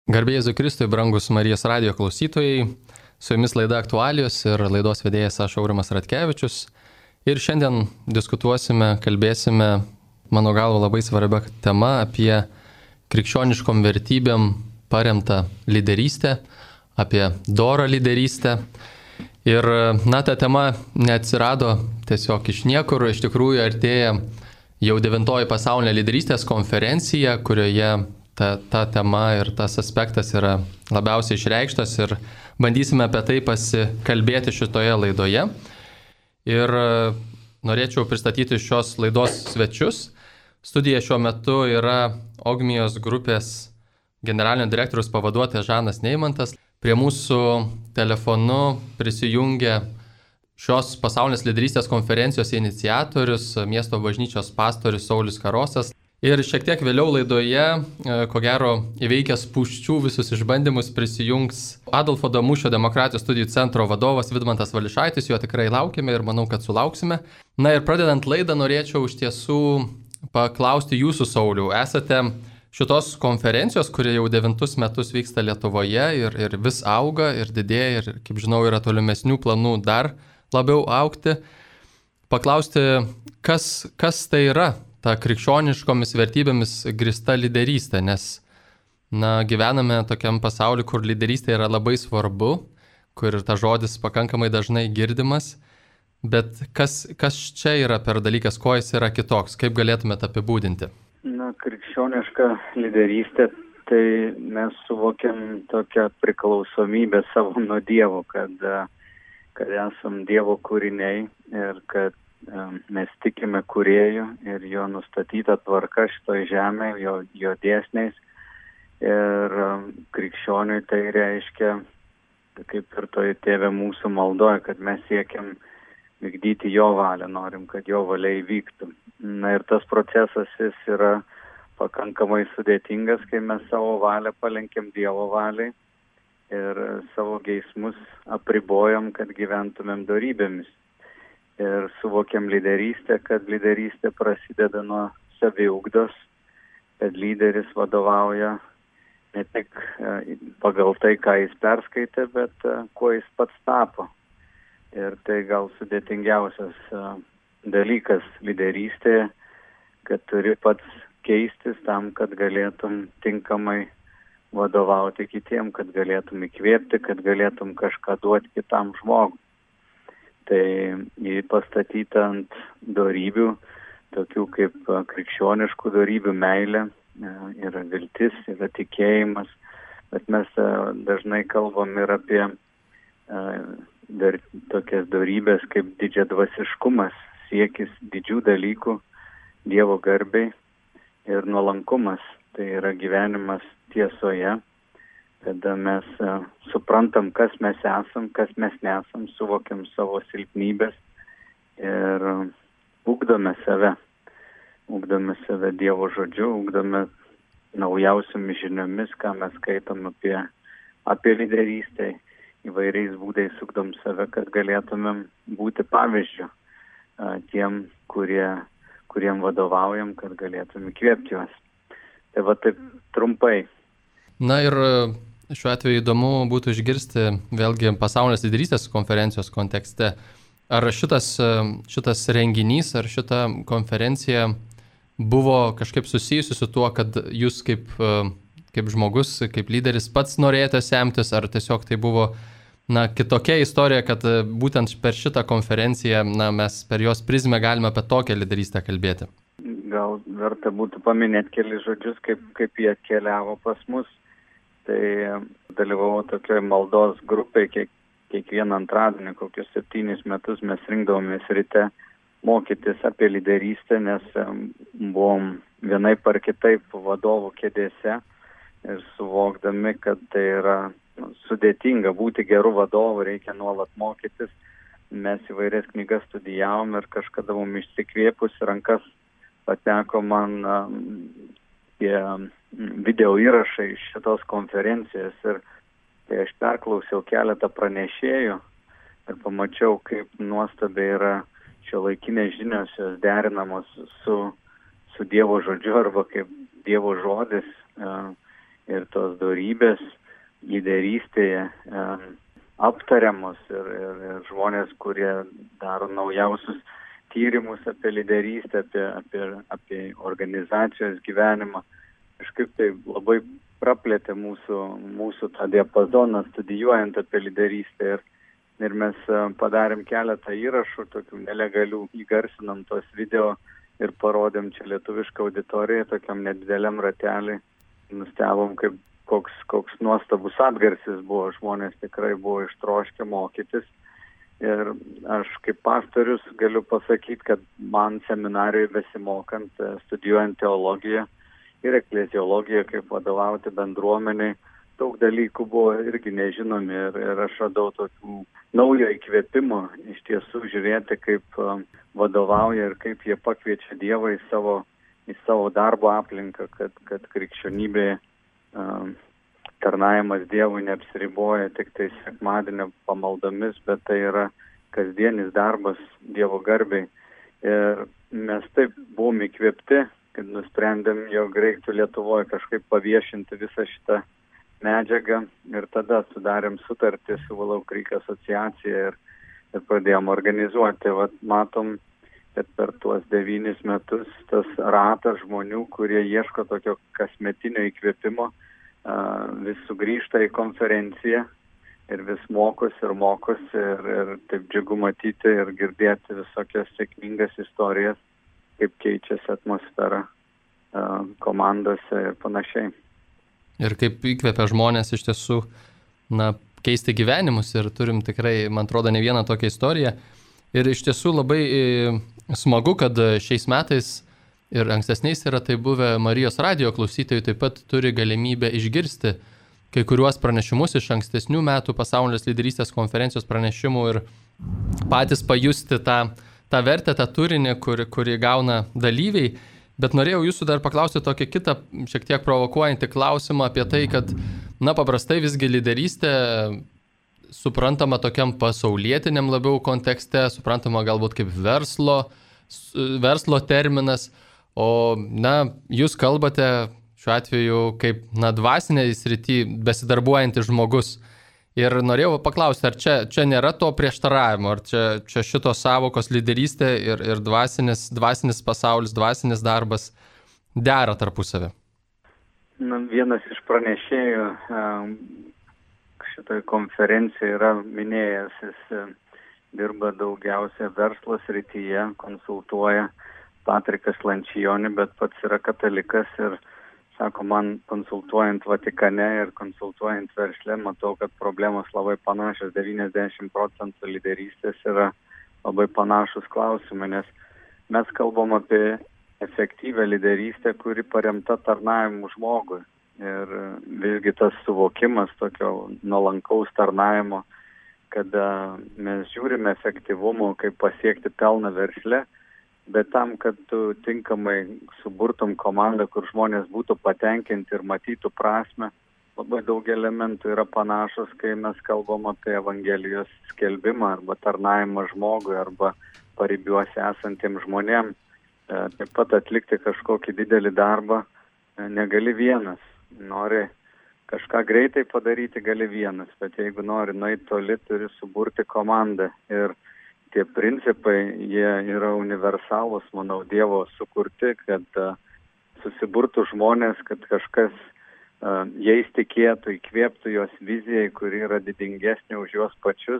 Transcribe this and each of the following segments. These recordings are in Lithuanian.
Garbė Jėzui Kristui, brangus Marijos radijo klausytojai, su jumis laida Aktualijos ir laidos vedėjas aš Aurimas Ratkevičius. Ir šiandien diskutuosime, kalbėsime, mano galva, labai svarbia tema apie krikščioniškom vertybėm paremtą lyderystę, apie dorą lyderystę. Ir, ta tema neatsirado tiesiog iš niekur, iš tikrųjų artėja jau 9 pasaulinė lyderystės konferencija, kurioje ta tema ir tas aspektas yra labiausiai išreikštas ir bandysime apie tai pasikalbėti šitoje laidoje. Ir norėčiau pristatyti šios laidos svečius. Studija šiuo metu yra Ogmijos grupės generalinio direktoriaus pavaduotojas Žanas Neimantas. Prie mūsų telefonu prisijungia šios pasaulinės lyderystės konferencijos iniciatorius, miesto bažnyčios pastorius Saulius Karosas. Ir šiek tiek vėliau laidoje, ko gero, įveikęs spūsčių visus išbandymus prisijungs Adolfo Damušio demokratijos studijų centro vadovas Vidmantas Vališaitis, jo tikrai laukiame ir manau, kad sulauksime. Ir pradedant laidą norėčiau iš tiesų paklausti jūsų, Sauliau. Esate šitos konferencijos, kuri jau 9 metus vyksta Lietuvoje ir vis auga ir didėja ir, kaip žinau, yra tolimesnių planų dar labiau augti. Paklausti, kas tai yra? Ta krikščioniškomis vertybėmis grįsta lyderystė, nes gyvename tokiam pasauliu, kur lyderystė yra labai svarbu, kur ta žodis pakankamai dažnai girdimas, bet kas čia yra per dalykas, kuo jis yra kitoks, kaip galėtumėte apibūdinti? Krikščioniška lyderystė, tai mes suvokiam tokią priklausomybę savo nuo Dievo, kad esam Dievo kūriniai ir kad mes tikime kūrėju ir jo nustatytą tvarką šitoje žemėje, jo dėsniais. Ir krikščioniui tai reiškia, kaip ir toj Tėve mūsų maldoje, kad mes siekiam vykdyti jo valią, norim, kad jo valia įvyktų. Ir tas procesas jis yra pakankamai sudėtingas, kai mes savo valią palenkiam Dievo valiai ir savo geismus apribojam, kad gyventumėm dorybėmis. Ir suvokiam lyderystę, kad lyderystė prasideda nuo saviugdos, kad lyderis vadovauja ne tik pagal tai, ką jis perskaitė, bet kuo jis pats tapo. Ir tai gal sudėtingiausias dalykas lyderystėje, kad turi pats keistis tam, kad galėtum tinkamai vadovauti kitiem, kad galėtum įkvėpti, kad galėtum kažką duoti kitam žmogui. Tai jį pastatyta ant dorybių, tokių kaip krikščioniškų dorybių meilė, yra viltis, yra tikėjimas, bet mes dažnai kalbam ir apie tokias dorybės kaip didžiadvasiškumas, siekis didžių dalykų Dievo garbei ir nuolankumas, tai yra gyvenimas tiesoje, kada mes suprantam, kas mes esam, kas mes nesam, suvokiam savo silpnybės ir ugdome save Dievo žodžiu, ugdome naujausiomis žiniomis, ką mes skaitom apie lyderystę, įvairiais būdais ugdom save, kad galėtumėm būti pavyzdžiu tiem, kuriem vadovaujam, kad galėtumėm įkvėpti juos. Tai va taip trumpai. Ir šiuo atveju įdomu būtų išgirsti vėlgi pasaulinės lyderystės konferencijos kontekste. Ar šitas renginys, ar šita konferencija buvo kažkaip susijusi su tuo, kad jūs kaip žmogus, kaip lyderis pats norėjote semtis, ar tiesiog tai buvo kitokia istorija, kad būtent per šitą konferenciją mes per jos prizmę galime apie tokią lyderystę kalbėti? Gal verta būtų paminėti keli žodžius, kaip jie atkeliavo pas mus. Tai dalyvavau tokioje maldos grupėje, kiekvieną antradienį, kokius 7 metus mes rinkdavomės ryte mokytis apie lyderystę, nes buvom vienaip ar kitaip vadovų kėdėse ir suvokdami, kad tai yra sudėtinga būti gerų vadovų, reikia nuolat mokytis. Mes įvairias knygas studijavom ir kažkada mum išsikvėpus rankas pateko man video įrašai iš šitos konferencijos ir kai aš perklausiau keletą pranešėjų ir pamačiau, kaip nuostabiai yra šiuolaikinės žinios, jos derinamos su Dievo žodžiu arba kaip Dievo žodis ir tos dorybės lyderystėje aptariamos ir žmonės, kurie daro naujausius tyrimus apie lyderystę, apie organizacijos gyvenimą, kažkaip tai labai praplėtė mūsų tą diapazoną studijuojant apie lyderystę ir mes padarėm keletą įrašų, tokių nelegalių, įgarsinom tos video ir parodėm čia lietuvišką auditoriją, tokiam nedideliam ratelį. Nustebom, koks nuostabus atgarsis buvo, žmonės tikrai buvo ištroškę mokytis. Ir aš kaip pastorius galiu pasakyti, kad man seminarijoje besimokant, studijuojant teologiją ir ekleziologiją, kaip vadovauti bendruomeniai, daug dalykų buvo irgi nežinomi ir aš radau tokių naujo įkvėpimo iš tiesų žiūrėti, kaip vadovauja ir kaip jie pakviečia Dievą į savo darbo aplinką, kad krikščionybėje tarnavimas Dievui neapsiriboja tik tai sekmadienio pamaldomis, bet tai yra kasdienis darbas Dievo garbei. Ir mes taip buvom įkvėpti, kad nusprendėm, jog reiktų Lietuvoje kažkaip paviešinti visą šitą medžiagą ir tada sudarėm sutartį su Valau Creek asociacija ir pradėjom organizuoti. Vat matom, kad per tuos 9 metus tas ratas žmonių, kurie ieško tokio kasmetinio įkvėpimo, vis sugrįžta į konferenciją ir vis mokosi ir taip džiugu matyti ir girdėti visokias sėkmingas istorijas, kaip keičiasi atmosfera komandose ir panašiai. Ir kaip įkvepia žmonės iš tiesų keisti gyvenimus ir turim tikrai, man atrodo, ne vieną tokią istoriją. Ir iš tiesų labai smagu, kad šiais metais ir ankstesniais yra tai buvę Marijos radijo klausytojai taip pat turi galimybę išgirsti kai kuriuos pranešimus iš ankstesnių metų pasaulinės lyderystės konferencijos pranešimų ir patys pajusti tą vertę, tą turinį, kurį gauna dalyviai. Bet norėjau jūsų dar paklausti tokį kitą, šiek tiek provokuojantį klausimą apie tai, kad, paprastai visgi lyderystė suprantama tokiam pasaulietiniam labiau kontekste, suprantama galbūt kaip verslo terminas, o, jūs kalbate šiuo atveju kaip, dvasinėje srityje besidarbuojantis žmogus. Ir norėjau paklausti, ar čia nėra to prieštaravimo, ar čia šitos savokos lyderystė ir dvasinis pasaulis, dvasinis darbas dera tarpusavį? Vienas iš pranešėjų šitoje konferencijoje yra minėjęs, jis dirba daugiausia verslo srityje, konsultuoja Patrikas Lančijonį, bet pats yra katalikas ir sako, man konsultuojant Vatikane ir konsultuojant verslę, matau, kad problemos labai panašios, 90% lyderystės yra labai panašus klausimai, nes mes kalbam apie efektyvę lyderystę, kuri paremta tarnavimu žmogui. Ir visgi tas suvokimas tokio nuolankaus tarnavimo, kada mes žiūrime efektyvumo, kaip pasiekti pelną versle, bet tam, kad tu tinkamai suburtum komandą, kur žmonės būtų patenkinti ir matytų prasme, labai daug elementų yra panašus, kai mes kalbam apie Evangelijos skelbimą arba tarnavimą žmogui arba paribiuose esantiems žmonėms. Taip pat atlikti kažkokį didelį darbą negali vienas. Nori kažką greitai padaryti, gali vienas, bet jeigu nori nueiti toli, turi suburti komandą. Ir tie principai, jie yra universalūs, manau, Dievo sukurti, kad susiburtų žmonės, kad kažkas jais tikėtų, įkvėptų jos vizijai, kuri yra didingesnė už juos pačius.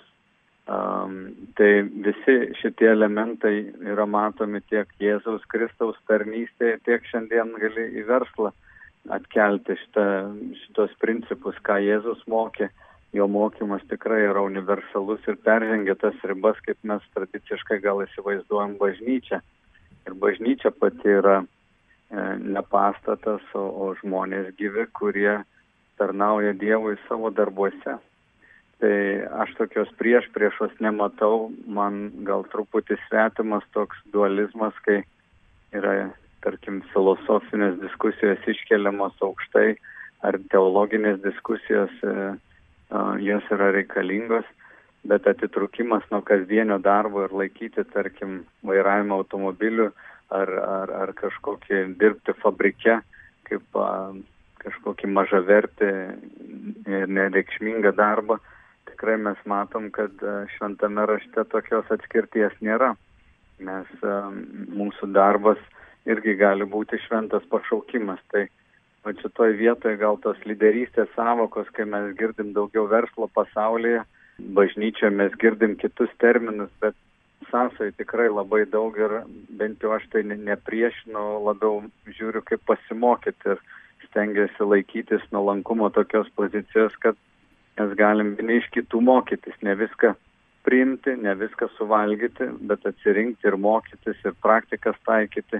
Tai visi šitie elementai yra matomi tiek Jėzaus Kristaus tarnystėje, tiek šiandien gali į verslą atkelti šitos principus, ką Jėzus mokė. Jo mokymas tikrai yra universalus ir peržengia tas ribas, kaip mes tradiciškai gal įsivaizduojam bažnyčią. Ir bažnyčia pati yra ne pastatas, o žmonės gyvi, kurie tarnauja Dievui savo darbuose. Tai aš tokios priešos nematau, man gal truputį svetimas toks dualizmas, kai yra, tarkim, filosofinės diskusijos iškeliamos aukštai, ar teologinės diskusijos jos yra reikalingos, bet atitrukimas nuo kasdienio darbo ir laikyti, tarkim, vairavimą automobilių ar kažkokį dirbti fabrike, kaip kažkokį mažavertį ir nereikšmingą darbą, tikrai mes matom, kad šventame rašte tokios atskirties nėra. Nes mūsų darbas irgi gali būti šventas pašaukimas. Tai šitoj vietoje gal tos lyderystės savokos, kai mes girdim daugiau verslo pasaulyje, bažnyčioje mes girdim kitus terminus, bet sąsajų tikrai labai daug ir bent jau aš tai nepriešinu, labiau žiūriu kaip pasimokyti ir stengiuosi laikytis nuolankumo tokios pozicijos, kad mes galim vieni iš kitų mokytis, ne viską priimti, ne viską suvalgyti, bet atsirinkti ir mokytis ir praktikas taikyti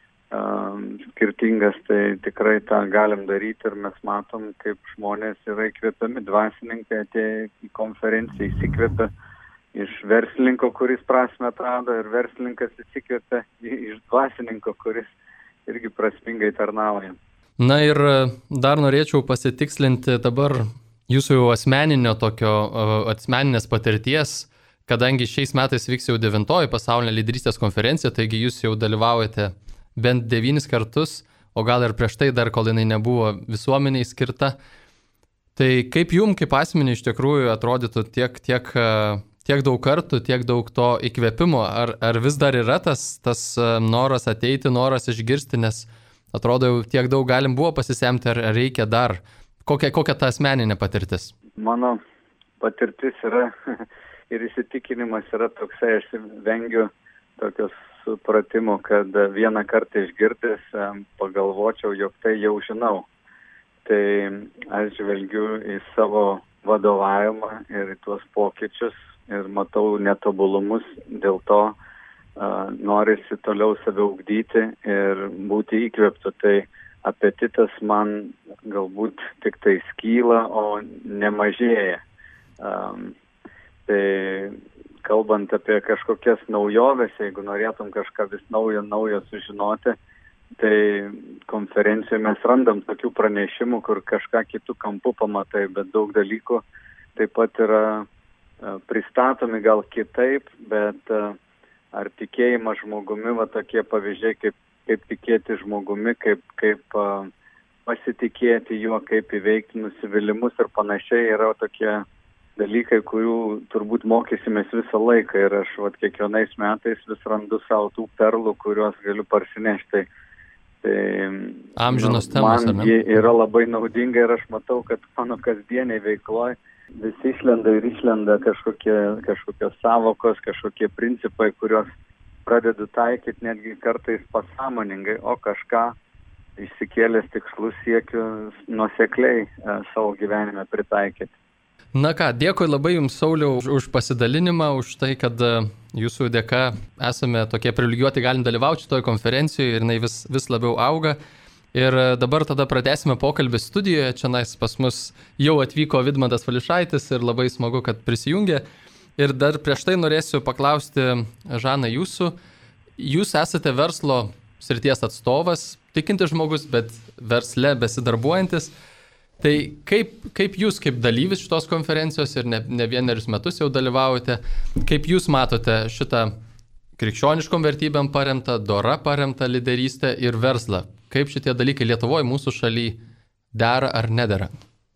skirtingas, tai tikrai tą galim daryti ir mes matom, kaip žmonės yra įkvepiami, dvasininkai atėję į konferenciją, įsikvepia iš verslininko, kuris prasmę atrado, ir verslininkas įsikvepia iš dvasininko, kuris irgi prasmingai tarnauja. Na ir dar norėčiau pasitikslinti dabar jūsų jau asmeninės patirties, kadangi šiais metais vyks jau 9 pasaulinė lyderystės konferencija, taigi jūs jau dalyvaujate bent 9 kartus, o gal ir prieš tai dar, kol jinai nebuvo visuomeniai skirta. Tai kaip jums, kaip asmeniui iš tikrųjų atrodytų tiek daug kartų, tiek daug to įkvėpimo, ar vis dar yra tas noras ateiti, noras išgirsti, nes atrodo jau tiek daug galim buvo pasisemti, ar reikia dar? Kokia ta asmeninė patirtis? Mano patirtis yra ir įsitikinimas yra toksai, aš vengiu tokios supratimo, kad vieną kartą išgirdęs pagalvočiau, jog tai jau žinau. Tai aš žvelgiu į savo vadovavimą ir į tuos pokyčius ir matau netobulumus, dėl to norisi toliau save ugdyti ir būti įkvėptu. Tai apetitas man galbūt tik tai skyla, o nemažėja. Tai kalbant apie kažkokias naujoves, jeigu norėtum kažką vis naujo sužinoti, tai konferencijoje mes randam tokių pranešimų, kur kažką kitų kampų pamatai, bet daug dalykų taip pat yra pristatomi gal kitaip, bet ar tikėjimas žmogumi, va tokie pavyzdžiai, kaip tikėti žmogumi, kaip pasitikėti juo, kaip įveikti nusivylimus ir panašiai, yra tokie dalykai, kurių turbūt mokysimės visą laiką ir aš kiekvienais metais vis randu savo tų perlų, kuriuos galiu parsinešti. Tai amžinos temos, man ji yra labai naudinga ir aš matau, kad mano kasdieniai veikloje vis išlenda kažkokios savokos, kažkokie principai, kuriuos pradedu taikyti netgi kartais pasąmoningai, o kažką išsikėlęs tikslus siekiu nuosekliai savo gyvenime pritaikyti. Na ką, dėkui labai Jums, Sauliau, už pasidalinimą, už tai, kad Jūsų dėka esame tokie privilegijuoti, galim dalyvauti šitoje konferencijoje ir jinai vis labiau auga. Ir dabar tada pradėsime pokalbį studijoje. Čia pas mus jau atvyko Vidmantas Valiušaitis ir labai smagu, kad prisijungė. Ir dar prieš tai norėsiu paklausti, Žana, jūsų. Jūs esate verslo srities atstovas, tikintis žmogus, bet versle besidarbuojantis. Tai kaip jūs, kaip dalyvis šitos konferencijos ir ne vienerius metus jau dalyvaujate, kaip jūs matote šitą krikščioniškom vertybėm paremtą, dora paremtą lyderystę ir verslą? Kaip šitie dalykai Lietuvoje, mūsų šaly, dera ar nedera?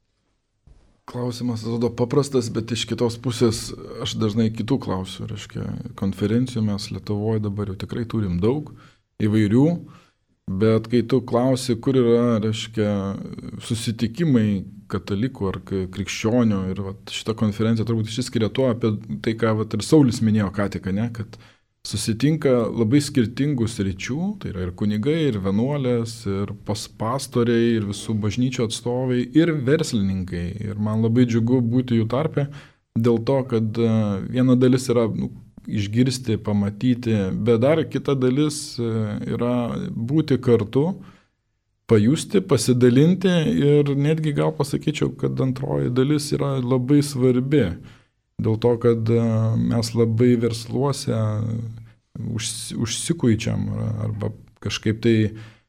Klausimas atrodo paprastas, bet iš kitos pusės aš dažnai kitų klausiu. Konferencijų mes Lietuvoje dabar jau tikrai turim daug įvairių. Bet kai tu klausi, kur yra, susitikimai katalikų ar krikščionių, ir šita konferencija turbūt išsiskiria tuo apie tai, ką ir Saulis minėjo ką tik, kad susitinka labai skirtingų sričių, tai yra ir kunigai, ir vienuolės, ir pastoriai, ir visų bažnyčių atstovai, ir verslininkai. Ir man labai džiugu būti jų tarpe, dėl to, kad viena dalis yra išgirsti, pamatyti, bet dar kita dalis yra būti kartu, pajusti, pasidalinti ir netgi gal pasakyčiau, kad antroji dalis yra labai svarbi. Dėl to, kad mes labai versluose užsikuičiam arba kažkaip tai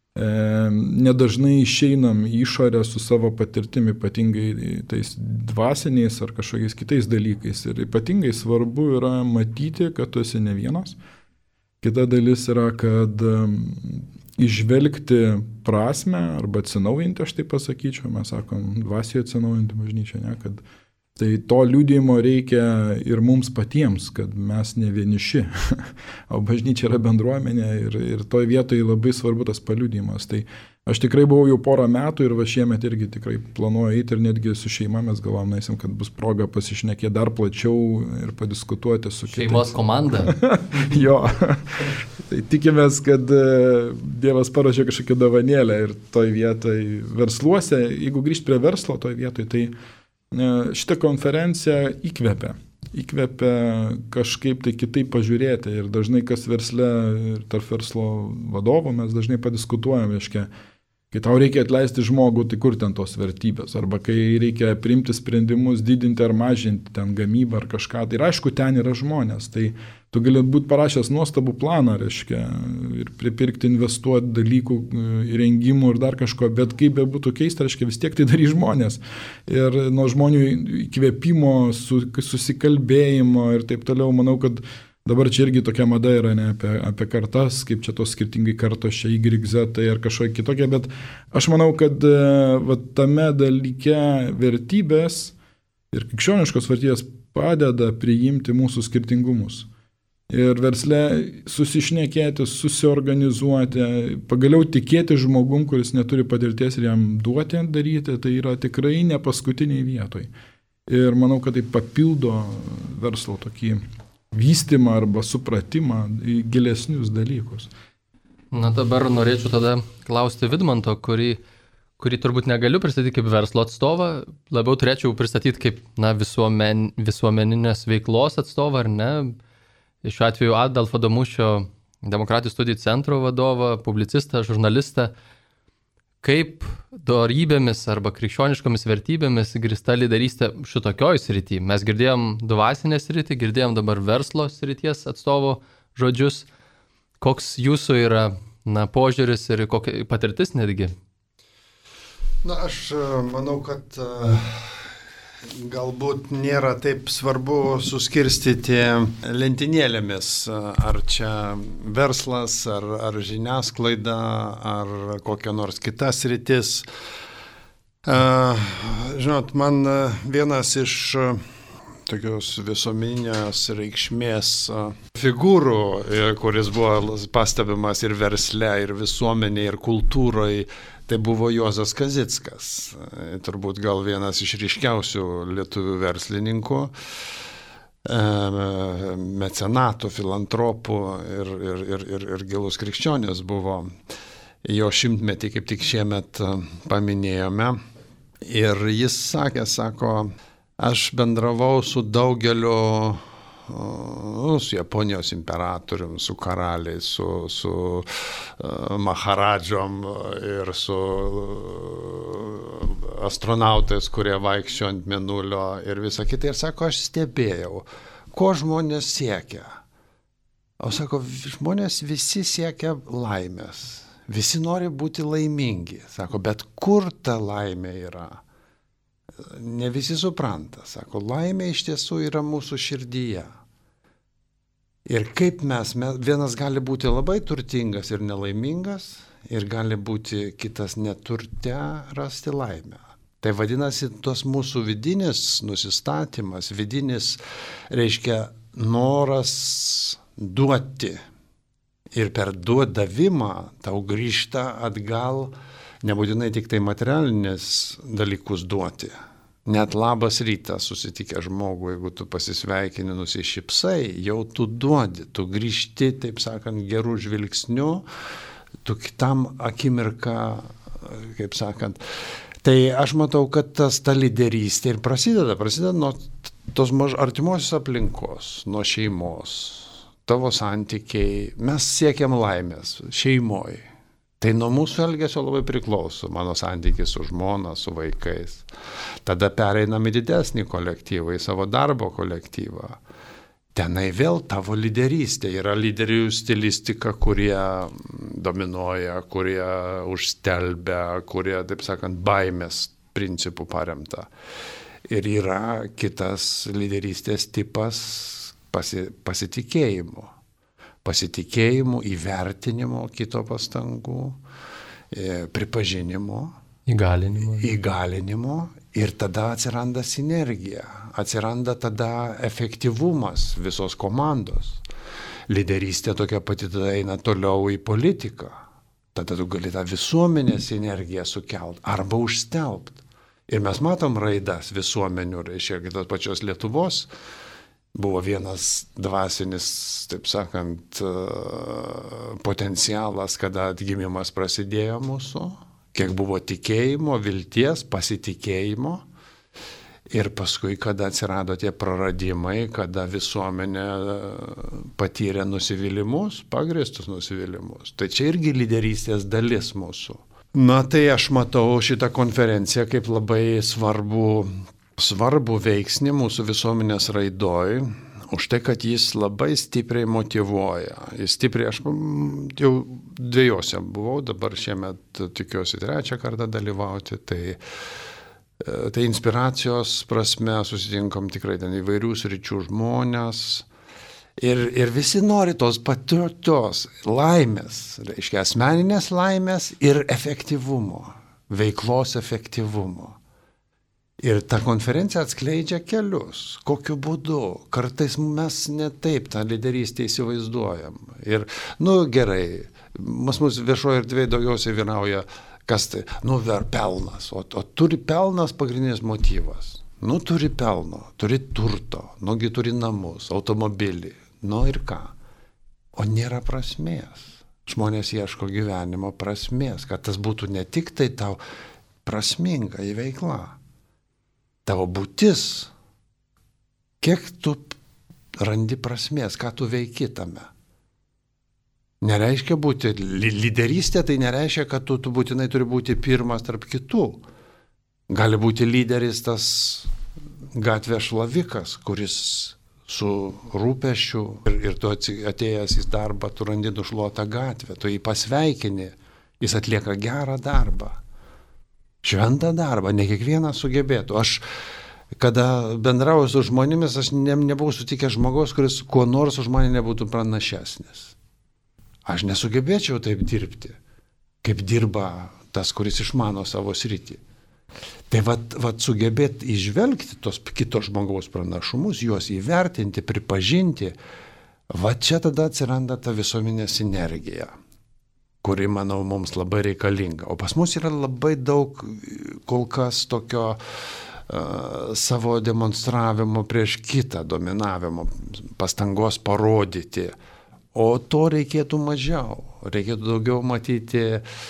nedažnai išeinam į išorę su savo patirtimi, ypatingai tais dvasiniais ar kažkokiais kitais dalykais. Ir ypatingai svarbu yra matyti, kad tu esi ne vienas. Kita dalis yra, kad išvelgti prasme arba atsinaujinti, aš taip pasakyčiau, mes sakom, dvasioje atsinaujinti bažnyčią, ne, kad tai to liudijimo reikia ir mums patiems, kad mes ne vieniši, o bažnyčia yra bendruomenė ir toj vietoje labai svarbu tas paliudijimas. Tai aš tikrai buvau jau porą metų ir va šiemet irgi tikrai planuoju eiti ir netgi su šeima mes galvom, naisim, kad bus proga pasišnekėti dar plačiau ir padiskutuoti su kitais. Šeimos komanda. Jo, tai tikimės, kad Dievas paruošė kažkokią dovanėlę ir toj vietoj versluose, jeigu grįžt prie verslo toj vietoj, tai šitą konferenciją įkvepia kažkaip tai kitaip pažiūrėti ir dažnai kas versle ir tarp verslo vadovų mes dažnai padiskutuojam, reiškia, kai tau reikia atleisti žmogų, tai kur ten tos vertybės, arba kai reikia priimti sprendimus, didinti ar mažinti ten gamybą ar kažką, tai ir aišku, ten yra žmonės, tai tu gali būti parašęs nuostabų planą, reiškia, ir pripirkti, investuoti dalykų, įrengimų ir dar kažko, bet kaip be būtų keista, reiškia, vis tiek tai darys žmonės. Ir nuo žmonių įkvėpimo, susikalbėjimo ir taip toliau, manau, kad dabar čia irgi tokia mada yra ne apie kartas, kaip čia tos skirtingai kartos, čia YZ ar kažkokia kitokia, bet aš manau, kad va, tame dalyke vertybės ir krikščioniškos vertybės padeda priimti mūsų skirtingumus. Ir versle susišnekėti, susiorganizuoti, pagaliau tikėti žmogum, kuris neturi patirties ir jam duoti daryti, tai yra tikrai ne paskutiniai vietoj. Ir manau, kad tai papildo verslo tokį vystymą arba supratimą į gilesnius dalykus. Na dabar norėčiau tada klausti Vidmanto, kurį turbūt negaliu pristatyti kaip verslo atstovą, labiau turėčiau pristatyti kaip visuomeninės veiklos atstovą, ar ne? Šiuo atveju Adolfo Damušio Demokratijos studijų centro vadovą, publicistą, žurnalistą. Kaip dorybėmis arba krikščioniškomis vertybėmis grįsta lyderystė šitokioj srity? Mes girdėjom dvasinę sritį, girdėjom dabar verslo srities atstovo žodžius. Koks jūsų yra požiūris ir kokia patirtis netgi? Na, aš manau, kad galbūt nėra taip svarbu suskirstyti lentynėlėmis, ar čia verslas, ar žiniasklaida, ar kokia nors kita sritis. Žinot, man vienas iš tokios visuomeninės reikšmės figūrų, kuris buvo pastebimas ir versle, ir visuomenėje, ir kultūroje, tai buvo Juozas Kazickas, turbūt gal vienas iš ryškiausių lietuvių verslininkų, mecenatų, filantropų ir gilus krikščionis buvo. Jo 100-metį kaip tik šiemet paminėjome. Ir jis sako, aš bendravau su daugeliu, su Japonijos imperatorium, su karaliais, su maharadžom ir su astronautais, kurie vaikščio ant mėnulio ir visą kitą. Ir sako, aš stebėjau, ko žmonės siekia. O sako, žmonės visi siekia laimės, visi nori būti laimingi. Sako, bet kur ta laimė yra? Ne visi supranta. Sako, laimė iš tiesų yra mūsų širdyje. Ir kaip vienas gali būti labai turtingas ir nelaimingas, ir gali būti kitas neturte rasti laimę. Tai vadinasi, tos mūsų vidinis nusistatymas, vidinis, reiškia, noras duoti. Ir per duodavimą tau grįžta atgal, nebūtinai tik tai materialinės dalykus duoti. Net labas rytas susitikę žmogų, jeigu tu pasisveikini, nusišypsai, jau tu duodi, tu grįžti, taip sakant, gerų žvilgsnių, tu kitam akimirką, kaip sakant. Tai aš matau, kad ta lyderystė ir prasideda nuo tos artimosios aplinkos, nuo šeimos, tavo santykiai. Mes siekiam laimės šeimoje. Tai nuo mūsų elgesio labai priklauso, mano santykis su žmona, su vaikais. Tada pereinam į didesnį kolektyvą, į savo darbo kolektyvą. Tenai vėl tavo lyderystė, yra lyderių stilistika, kurie dominuoja, kurie užstelbia, kurie, taip sakant, baimės principų paremta. Ir yra kitas lyderystės tipas pasitikėjimo. pasitikėjimo, įvertinimo kito pastangų, pripažinimo, įgalinimo ir tada atsiranda sinergija, atsiranda tada efektyvumas visos komandos. Lyderystė tokia pati tada eina toliau į politiką. Tada tu gali tą visuomenės energiją sukelt arba užstelbt. Ir mes matom raidas visuomenių, reiškia, kitos pačios Lietuvos. Buvo vienas dvasinis, taip sakant, potencialas, kada atgimimas prasidėjo mūsų, kiek buvo tikėjimo, vilties, pasitikėjimo. Ir paskui, kada atsirado tie praradimai, kada visuomenė patyrė nusivylimus, pagrįstus nusivylimus. Tai čia irgi lyderystės dalis mūsų. Na tai aš matau šitą konferenciją kaip labai svarbu veiksnį mūsų visuomenės raidoj, už tai, kad jis labai stipriai motyvuoja. Jis stipriai, aš jau 2 buvau, dabar šiemet tikiuosi 3 kartą dalyvauti, tai inspiracijos prasme susitinkam tikrai ten įvairių sričių žmonės ir visi nori tos patirtos laimės, reiškia asmeninės laimės ir efektyvumo, veiklos efektyvumo. Ir ta konferencija atskleidžia kelius, kokiu būdu. Kartais mes ne taip tą lyderystę įsivaizduojam. Ir, gerai, mūsų viešoje erdvėje daugiausiai vyrauja kas tai? Pelnas. O turi pelnas pagrindinis motyvas. Turi pelno, turi turto, turi namus, automobilį. Ir ką? O nėra prasmės. Žmonės ieško gyvenimo prasmės, kad tas būtų ne tik tai tau prasminga į veiklą. Tavo būtis. Kiek tu randi prasmės, ką tu veiki tame. Nereiškia būti, lyderystė tai nereiškia, kad tu būtinai turi būti pirmas tarp kitų. Gali būti lyderis tas gatvės šlavikas, kuris su rūpesčiu ir tu atėjęs į darbą, tu randi nušluotą gatvę, tu jį pasveikini, jis atlieka gerą darbą, šventą darbą, ne kiekvienas sugebėtų. Aš, kada bendrauju su žmonėmis, aš nebuvau sutikęs žmogaus, kuris kuo nors už mane nebūtų pranašesnis. Aš nesugebėčiau taip dirbti, kaip dirba tas, kuris išmano savo sritį. Tai vat sugebėti išvelgti tos kito žmogaus pranašumus, juos įvertinti, pripažinti, čia tada atsiranda ta visuomenė sinergija, kuri, manau, mums labai reikalinga. O pas mus yra labai daug kol kas tokio savo demonstravimo prieš kitą, dominavimo, pastangos parodyti. O to reikėtų mažiau, reikėtų daugiau matyti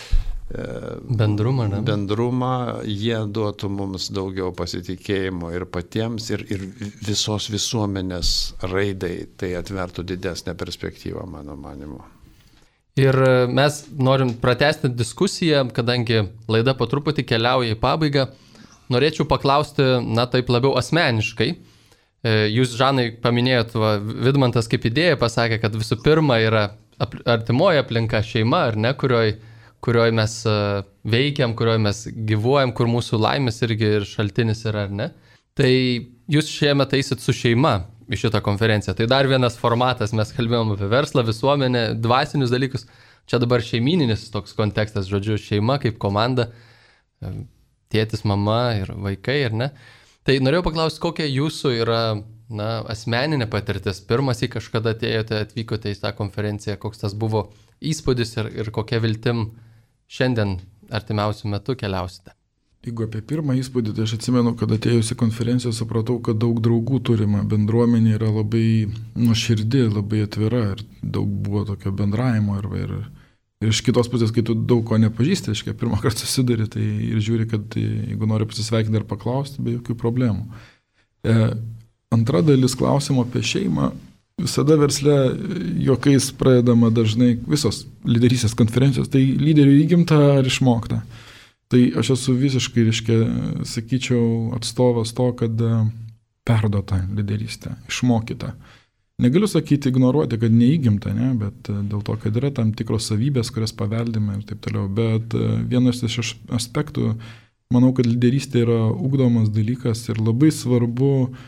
bendrumą, jie duotų mums daugiau pasitikėjimo ir patiems, ir visos visuomenės raidai, tai atvertų didesnę perspektyvą, mano manimu. Ir mes norim pratęsti diskusiją, kadangi laida po truputį keliauja į pabaigą, norėčiau paklausti, taip labiau asmeniškai. Jūs, Žanai, paminėjot, Vidmantas kaip idėja pasakė, kad visų pirma yra artimoji aplinka, šeima, ar ne, kurioj mes veikiam, kurioj mes gyvuojam, kur mūsų laimės irgi ir šaltinis yra, ar ne. Tai jūs šiemet eisit su šeima į šitą konferenciją. Tai dar vienas formatas, mes kalbėjom apie verslą, visuomenę, dvasinius dalykus. Čia dabar šeimininis toks kontekstas, žodžiu, šeima kaip komanda, tėtis, mama ir vaikai, ar ne. Tai norėjau paklausti, kokia jūsų yra asmeninė patirtis. Pirmas į kažkada atvykote į tą konferenciją, koks tas buvo įspūdis ir kokia viltim šiandien artimiausių metų keliausite. Jeigu apie pirmą įspūdį, tai aš atsimenu, kad atėjusi konferenciją supratau, kad daug draugų turime. Bendruomenė yra labai nuoširdi, labai atvira ir daug buvo tokio bendravimo ir iš kitos pusės, kai tu daug ko nepažįsti, aiškiai, pirmą kartą susiduri, tai ir žiūri, kad jeigu nori pasisveikinti ir paklausti, be jokių problemų. Antra dalis klausimo apie šeimą. Visada versle juokais pradedama dažnai visos lyderystės konferencijos, tai lyderių įgimta ar išmokta. Tai aš esu visiškai, sakyčiau, atstovas to, kad perduota lyderystė, išmokyta. Negaliu sakyti, ignoruoti, kad neįgimta, ne? Bet dėl to, kad yra tam tikros savybės, kurias paveldime ir taip toliau. Bet vienas iš aspektų, manau, kad lyderystė yra ugdomas dalykas ir labai svarbu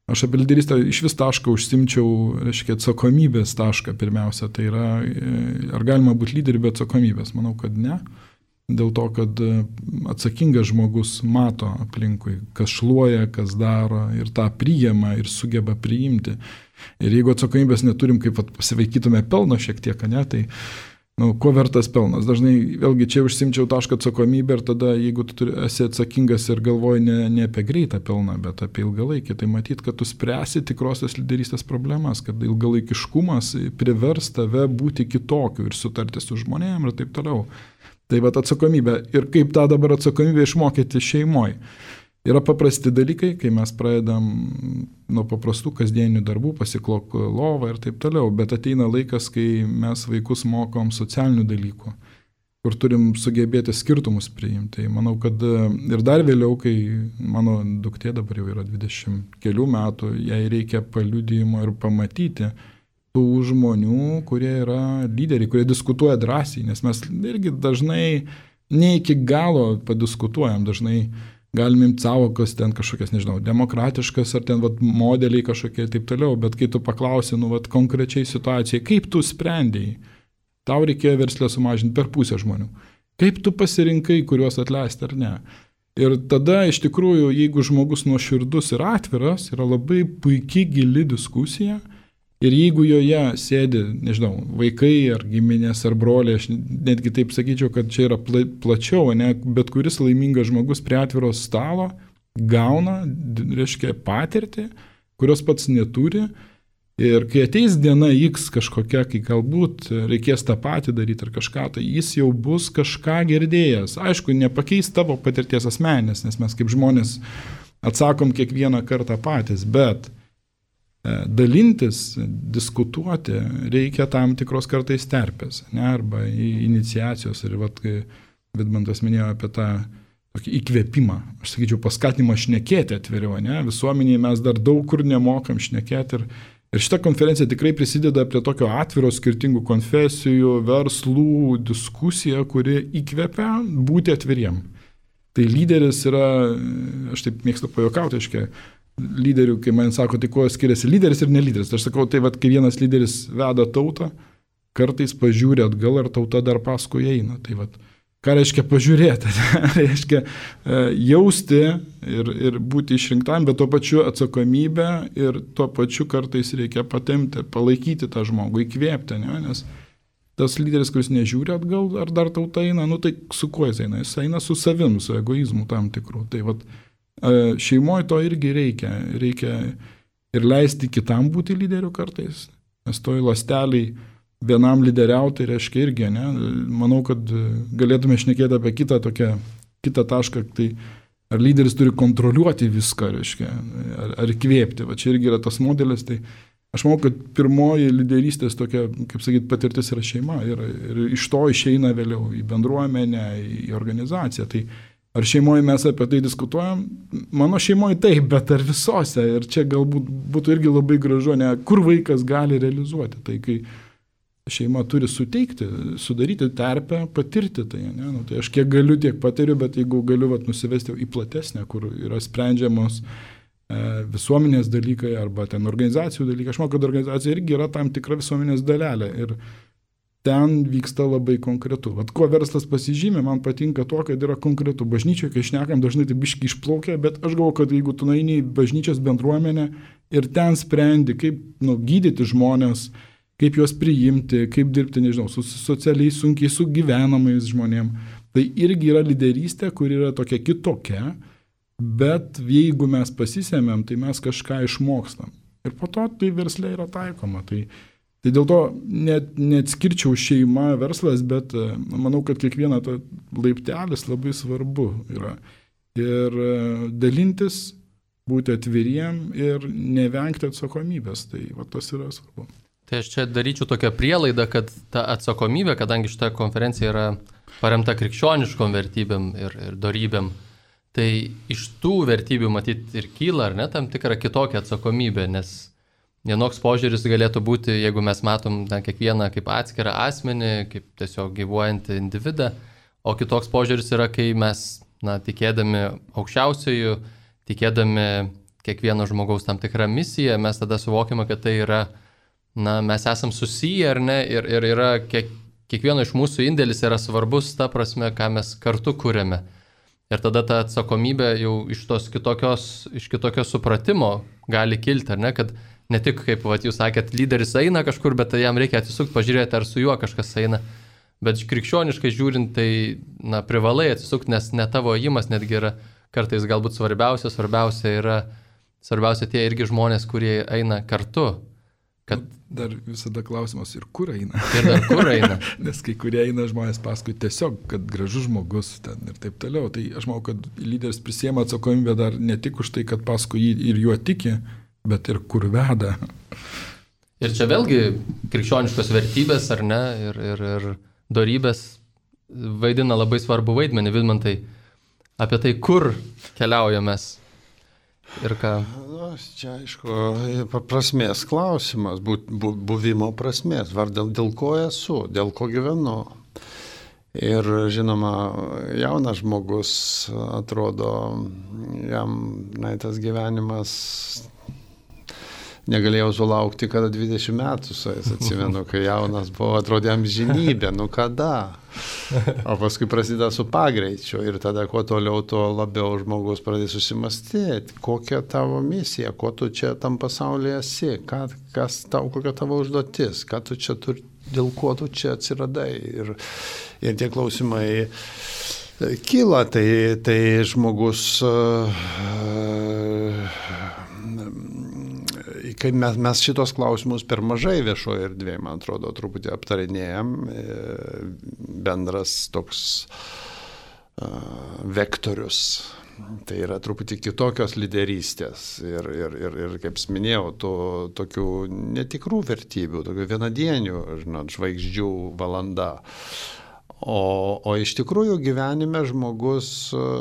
Aš apie lyderystę iš vis tašką užsimčiau, reiškia, atsakomybės tašką pirmiausia. Tai yra, ar galima būti lyderiu be atsakomybės? Manau, kad ne. Dėl to, kad atsakingas žmogus mato aplinkui, kas šluoja, kas daro ir tą priima ir sugeba priimti. Ir jeigu atsakomybės neturim, kaip pasivaikytume pelno šiek tiek, ne, tai kuo vertas pelnas? Dažnai vėlgi čia užsimčiau tašką atsakomybę ir tada, jeigu tu esi atsakingas ir galvoji ne apie greitą pelną, bet apie ilgalaikį, tai matyt, kad tu spręsi tikrosios lyderystės problemas, kad ilgalaikiškumas privers tave būti kitokiu ir sutarti su žmonėm ir taip toliau. Tai vat atsakomybė. Ir kaip tą dabar atsakomybę išmokyti šeimoje? Yra paprasti dalykai, kai mes pradedam nuo paprastų kasdienių darbų, pasiklok lovą ir taip toliau, bet ateina laikas, kai mes vaikus mokom socialinių dalykų, kur turim sugebėti skirtumus priimti. Tai manau, kad ir dar vėliau, kai mano duktė dabar jau yra 20 kelių metų, jai reikia paliudijimo ir pamatyti tų žmonių, kurie yra lyderiai, kurie diskutuoja drąsiai, nes mes irgi dažnai ne iki galo padiskutuojam, dažnai galim imti savokas ten kažkokias, nežinau, demokratiškas ar ten modeliai kažkokie ir taip toliau, bet kai tu paklausi, konkrečiai situacijai, kaip tu sprendėjai, tau reikėjo verslę sumažinti per pusę žmonių, kaip tu pasirinkai, kuriuos atleisti ar ne. Ir tada iš tikrųjų, jeigu žmogus nuoširdus ir atviras, yra labai puikiai gili diskusija. Ir jeigu joje sėdi, nežinau, vaikai ar giminės ar broliai, aš netgi taip sakyčiau, kad čia yra plačiau, ne, bet kuris laimingas žmogus prie atviros stalo gauna, reiškia, patirtį, kurios pats neturi. Ir kai ateis diena X kažkokia, kai galbūt reikės tą patį daryti ar kažką, tai jis jau bus kažką girdėjęs. Aišku, nepakeis tavo patirties asmenės, nes mes kaip žmonės atsakom kiekvieną kartą patys, bet dalintis, diskutuoti reikia tam tikros kartais terpės, ne, arba iniciacijos. Ir kai Vidmantas minėjo apie tą tokį įkvėpimą, aš sakyčiau, paskatinimą šnekėti atviriau, ne, visuomenėje mes dar daug kur nemokam šnekėti. Ir šita konferencija tikrai prisideda prie tokio atviro skirtingų konfesijų, verslų, diskusiją, kuri įkvepia būti atviriem. Tai lyderis yra, aš taip mėgstu pajuokauti, aiškiai, lyderių, kai man sako, tai kuo skiriasi lyderis ir nelyderis. Aš sakau, tai kai vienas lyderis veda tautą, kartais pažiūri atgal ir tauta dar paskui eina. Tai ką reiškia pažiūrėti? Reiškia jausti ir būti išrinktam, bet tuo pačiu atsakomybę ir tuo pačiu kartais reikia patemti, palaikyti tą žmogų, įkvėpti, ne? Nes tas lyderis, kuris nežiūri atgal, ar dar tauta eina, tai su kuo jis eina? Jis eina su savim, su egoizmu tam tikrų. Tai šeimoje to irgi reikia ir leisti kitam būti lyderiu kartais, nes toj ląsteliai vienam lyderiauti reiškia irgi, ne? Manau, kad galėtume šnekėti apie kitą tašką, tai ar lyderis turi kontroliuoti viską, reiškia, ar įkvėpti, čia irgi yra tas modelis, tai aš manau, kad pirmoji lyderystės tokia, kaip sakyt, patirtis yra šeima ir iš to išeina vėliau į bendruomenę, į organizaciją, tai ar šeimoje mes apie tai diskutuojam? Mano šeimoje taip, bet ar visose? Ir čia galbūt būtų irgi labai gražu, ne, kur vaikas gali realizuoti. Tai kai šeima turi sudaryti terpę, patirti tai. Ne? Tai aš kiek galiu, tiek patiriu, bet jeigu galiu nusivesti į platesnę, kur yra sprendžiamos visuomenės dalykai arba ten organizacijų dalykai. Aš manau, kad organizacija irgi yra tam tikra visuomenės dalelė. Ir ten vyksta labai konkretu. Kuo verslas pasižymė, man patinka to, kad yra konkretu. Bažnyčioje, kai šnekam, dažnai tai biški išplaukia, bet aš galvoju, kad jeigu tu nueini į bažnyčios bendruomenę ir ten sprendi, kaip gydyti žmonės, kaip juos priimti, kaip dirbti, nežinau, su socialiai sunkiai sugyvenamais žmonėm, tai irgi yra lyderystė, kuri yra tokia kitokia, bet jeigu mes pasisėmėm, tai mes kažką išmokstam. Ir po to tai versle yra taikoma. Tai dėl to neatskirčiau šeima, verslas, bet manau, kad kiekviena ta laiptelis labai svarbu yra. Ir dalintis, būti atviriem ir nevengti atsakomybės. Tai tas yra svarbu. Tai aš čia daryčiau tokią prielaidą, kad ta atsakomybė, kadangi šita konferencija yra paremta krikščioniškom vertybėm ir dorybėm, tai iš tų vertybių matyt ir kyla, ar ne, tam tikra kitokia atsakomybė, nes vienoks požiūris galėtų būti, jeigu mes matom kiekvieną kaip atskirą asmenį, kaip tiesiog gyvuojantį individą, o kitoks požiūris yra, kai mes tikėdami aukščiausiųjų, tikėdami kiekvieno žmogaus tam tikra misija, mes tada suvokiame, kad tai yra, mes esam susiję ar ne, ir yra kiekvieno iš mūsų indėlis yra svarbus ta prasme, ką mes kartu kuriame. Ir tada ta atsakomybė jau iš kitokio supratimo gali kilti, ar ne, kad ne tik, kaip jūs sakėt, lyderis eina kažkur, bet jam reikia atsisukti, pažiūrėti, ar su juo kažkas eina. Bet krikščioniškai žiūrint, tai privalai atsisukti, nes ne tavo ėjimas netgi yra kartais galbūt svarbiausia tie irgi žmonės, kurie eina kartu. Kad... Dar visada klausimas, ir kur eina? Ir dar kur eina? Nes kai kurie eina žmonės paskui tiesiog, kad gražus žmogus ten ir taip toliau. Tai aš manau, kad lyderis prisiema atsakomybę dar ne tik už tai, kad paskui jį ir juo tiki, bet ir kur veda. Ir čia vėlgi krikščioniškos vertybės, ar ne, ir dorybės vaidina labai svarbu vaidmenį. Vidmantai, apie tai, kur keliaujamės ir ką? Čia, aišku, prasmės klausimas, buvimo prasmės, dėl ko esu, dėl ko gyvenu. Ir, žinoma, jaunas žmogus atrodo, jam tas gyvenimas negalėjau sulaukti, kada 20 metų su jais atsimenu, kai jaunas buvo, atrodė amžinybė, kada. O paskui prasideda su pagreičiu ir tada kuo toliau, tuo labiau žmogus pradės susimastyti, kokia tavo misija, ko tu čia tam pasaulyje esi, kokia tavo užduotis, ką tu čia turi, dėl ko tu čia atsiradai. Ir tie klausimai kyla, tai žmogus... Kai mes šitos klausimus per mažai viešoje erdvėje, man atrodo, truputį aptarinėjom, bendras toks vektorius, tai yra truputį kitokios lyderystės ir kaip minėjau, tokių netikrų vertybių, tokių vienadienių, žvaigždžių valanda. O iš tikrųjų gyvenime žmogus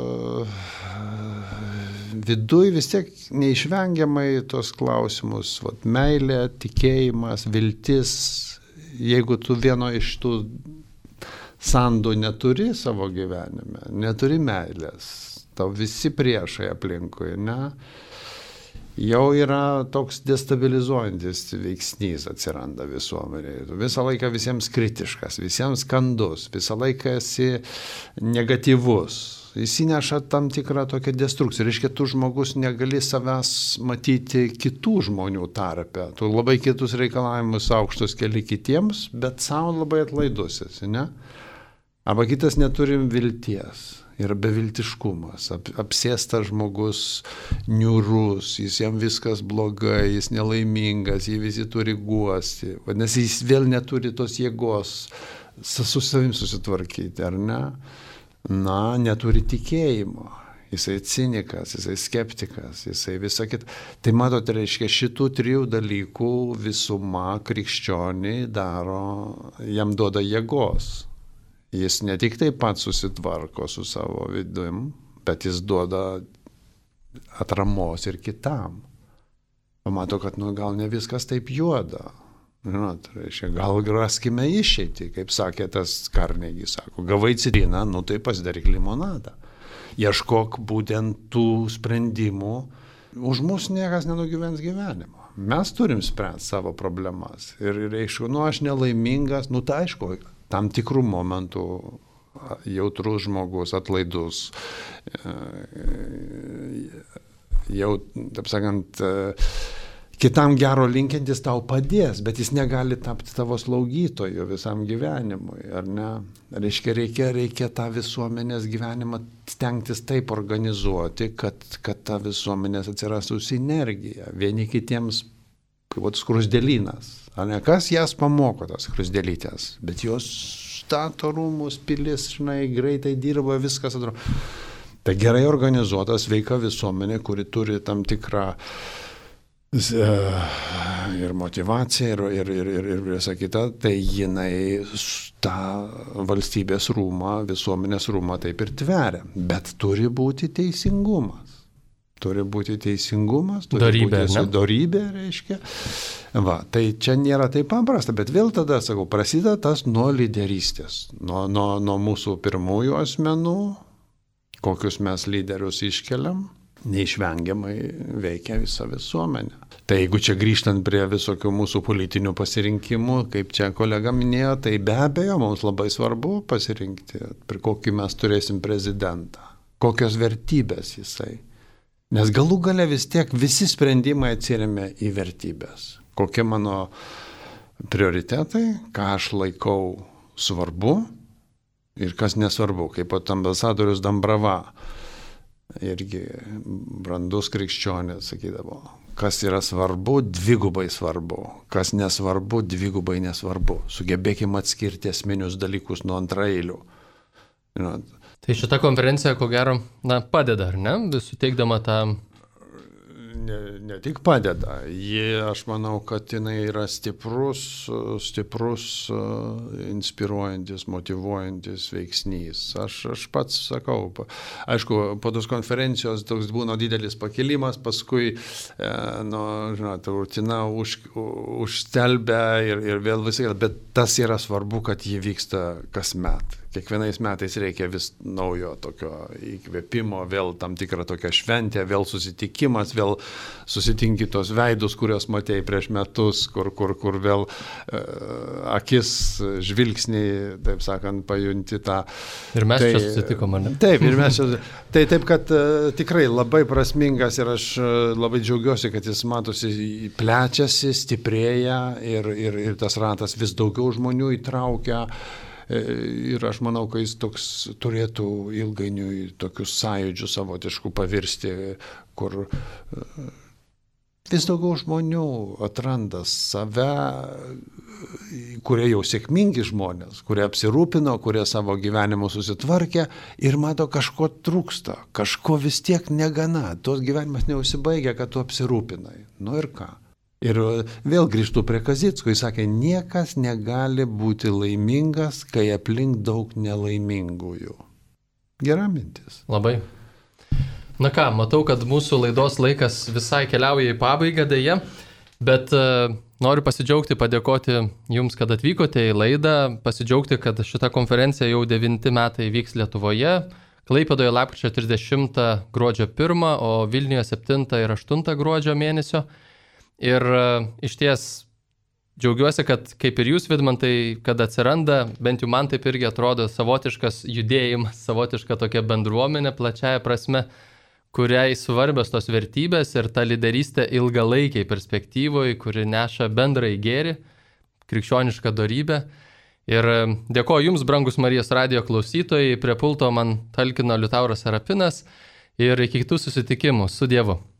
viduj vis tiek neišvengiamai tos klausimus, meilė, tikėjimas, viltis, jeigu tu vieno iš tų sandų neturi savo gyvenime, neturi meilės, tau visi priešai aplinkui, ne? Jau yra toks destabilizuojantis veiksnys atsiranda visuomenėje. Visą laiką visiems kritiškas, visiems skandus, visą laiką esi negatyvus. Jis įneša tam tikrą tokią destrukciją. Reiškia, tu žmogus negali savęs matyti kitų žmonių tarpe. Tu labai kitus reikalavimus aukštus keli kitiems, bet savo labai atlaidus esi, ne? Arba kitas neturim vilties. Yra beviltiškumas, apsėstas žmogus niūrus, jam viskas blogai, jis nelaimingas, jį visi turi guosti. Vadinasi, jis vėl neturi tos jėgos su savim susitvarkyti, ar ne? Neturi tikėjimo. Jisai cinikas, jisai skeptikas, jisai visą kitą. Tai matote, reiškia, šitų trijų dalykų visuma krikščioniai daro, jam duoda jėgos. Jis ne tik taip pat susitvarko su savo vidum, bet jis duoda atramos ir kitam. Pamato, kad gal ne viskas taip juoda. Reiškia, gal raskime išeitį, kaip sakė tas Carnegie, sako, gavai citriną, tai pasidaryk limonadą. Ieškok būtent tų sprendimų, už mus niekas nenugyvens gyvenimo. Mes turim spręsti savo problemas. Ir reiškia, aš nelaimingas, tai aišku, tam tikrų momentų jautrus žmogus, atlaidus, jau, taip sakant, kitam gero linkintis tau padės, bet jis negali tapti tavo slaugytoju visam gyvenimui, ar ne? Reiškia, reikia tą visuomenės gyvenimą stengtis taip organizuoti, kad ta visuomenės atsirastų sinergija, vieni kitiems kaip skrusdėlynas. Kas jas pamoko, tas skrusdėlytės, bet jos stato rūmus, pilis, greitai dirba, viskas atrodo. Tai gerai organizuota, sveika visuomenė, kuri turi tam tikrą ir motyvaciją, ir visą kitą, tai jinai tą valstybės rūmą, visuomenės rūmą taip ir tveria. Bet turi būti teisingumas. Turi būti teisingumas, turi būti dorybė, reiškia. Tai čia nėra taip paprasta, bet vėl tada, sakau, prasideda tas nuo lyderystės, nuo mūsų pirmųjų asmenų, kokius mes lyderius iškeliam, neišvengiamai veikia visą visuomenę. Tai jeigu čia grįžtant prie visokių mūsų politinių pasirinkimų, kaip čia kolega minėjo, tai be abejo mums labai svarbu pasirinkti, prie kokį mes turėsim prezidentą, kokios vertybės jisai. Nes galų gale vis tiek visi sprendimai atsiremia į vertybės. Kokie mano prioritetai, ką aš laikau svarbu ir kas nesvarbu, kaip pat ambasadorius Dambrava. Irgi brandus krikščionis sakydavo, kas yra svarbu, dvigubai svarbu, kas nesvarbu, dvigubai nesvarbu. Sugebėkime atskirti esminius dalykus nuo antraeilių. Tai šita konferencija, ko gero, padeda, ar ne? Suteikdama tą... Ne tik padeda, aš manau, kad jinai yra stiprus, inspiruojantis, motyvuojantis veiksnys. Aš pats sakau, aišku, po tos konferencijos toks būna didelis pakilimas, paskui, rutina užstelbia ir vėl visai, bet tas yra svarbu, kad jį vyksta kasmet. Kiekvienais metais reikia vis naujo tokio įkvėpimo, vėl tam tikrą tokią šventę, vėl susitikimas, vėl susitinki tos veidus, kuriuos matėjai prieš metus, kur vėl akis, žvilgsnį, taip sakant, pajunti tą. Ir mes čia susitikom, ar ne? Taip, ir mes čia. Taip, kad tikrai labai prasmingas ir aš labai džiaugiuosi, kad jis matosi, plečiasi, stiprėja ir tas ratas vis daugiau žmonių įtraukia. Ir aš manau, kad jis toks turėtų ilgainiui tokius sąjūdžių savotiškų pavirsti, kur vis daugiau žmonių atranda save, kurie jau sėkmingi žmonės, kurie apsirūpino, kurie savo gyvenimu susitvarkė ir mato, kažko trūksta, kažko vis tiek negana, tos gyvenimas neužsibaigia, kad tu apsirūpinai. Nu ir ką? Ir vėl grįžtu prie Kazicko, jis sakė, niekas negali būti laimingas, kai aplink daug nelaimingųjų. Gera mintis. Labai. Na ką, matau, kad mūsų laidos laikas visai keliauja į pabaigą dėja, bet noriu pasidžiaugti, padėkoti Jums, kad atvykote į laidą, pasidžiaugti, kad šita konferencija jau 9 metai vyks Lietuvoje, Klaipėdoje lapkričio 30 gruodžio 1, o Vilniuje 7 ir 8 gruodžio mėnesio. Ir iš ties džiaugiuosi, kad kaip ir jūs, Vidmantai, kad atsiranda, bent jau man taip irgi atrodo, savotiškas judėjimas, savotiška tokia bendruomenė plačiaja prasme, kuriai svarbios tos vertybės ir ta lyderystė ilgalaikiai perspektyvoje, kuri neša bendrąjį gėrį, krikščionišką dorybę. Ir dėkoju Jums, brangus Marijos radijo klausytojai, prie pulto man talkino Liutauras Serapinas ir iki kitų susitikimų. Su Dievu.